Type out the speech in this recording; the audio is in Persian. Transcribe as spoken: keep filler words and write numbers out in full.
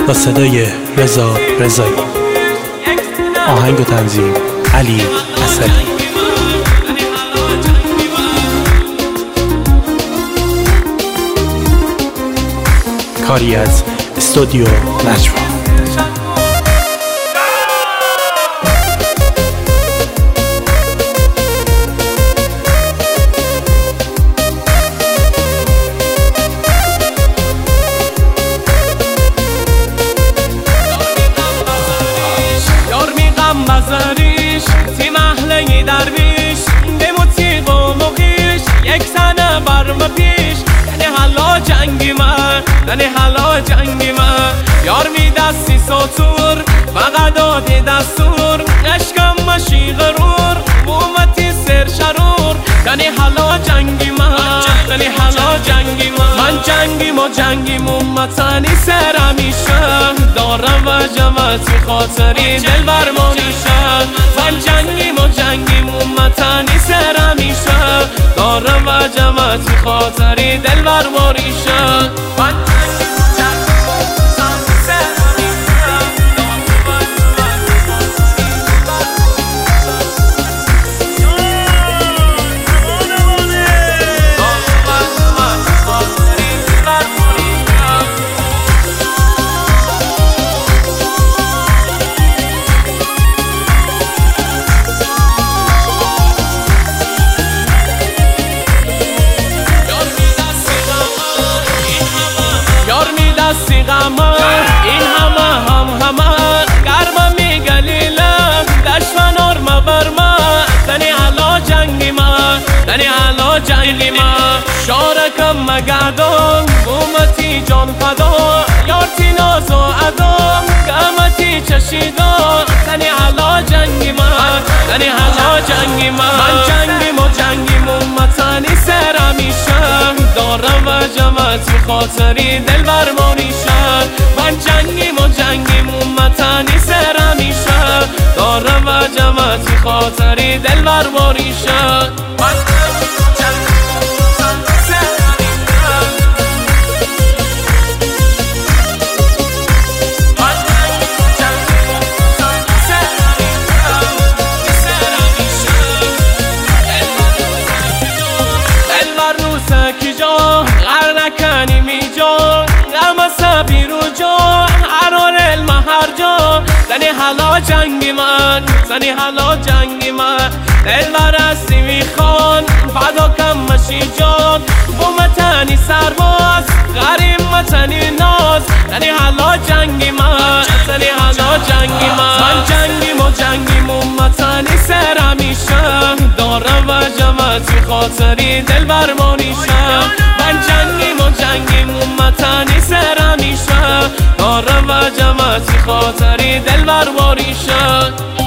با صدای رضا رضایی، آهنگ و تنظیم علی اصلی. کاری از استودیو نجوا. بزاریش تیم اهله درویش به موسیقی و مخیش یک سنه برم پیش یعنی حالا جنگی من یعنی حالا جنگی من یار می دستی سطور فقط دادی دستور عشقم مشی غرور قومتی سر شرور یعنی حالا جنگی من یعنی حالا جنگی من من جنگیم و جنگیم امتنی سر همیشه دارم و جمعتی خاطری دل برمانیشه من جنگیم و جنگیم امتنی سر همیشه دارم و جمعتی خاطری دل برمانیشه من دستی غمه این همه هم همه گرمه می گلیله دشمن ارمه برمه دنی حالا جنگی ما دنی حالا جنگی ما شارکم مگردان قومتی جان فدا یارتی ناز و ادا قامتی چشیدان دنی حالا جنگی ما دنی حالا جنگی ما من جنگیم و جنگیم امتنی سر همیشه دارم و جمعتی خاطری دل برمانیشه من جنگیم و جنگیم امتنی سر همیشه دارم و جمعتی خاطری دل برمانیشه غرنکنی می جا غم سبی رو جا حرار المهر جا زنی حالا جنگی من زنی حالا جنگی من دل برستی می خان فدا کم مشی جان بومتنی سرباز غریم متنی ناز زنی حالا جنگی من زنی حالا جنگی من من جنگیم و جنگیم امتنی سر همیشه دارم و جمعتی خاطری دل برمانیشه من جنگیم و جنگیم امتنی سر همیشه دارم و جمعتی خاطری دل برمانیشه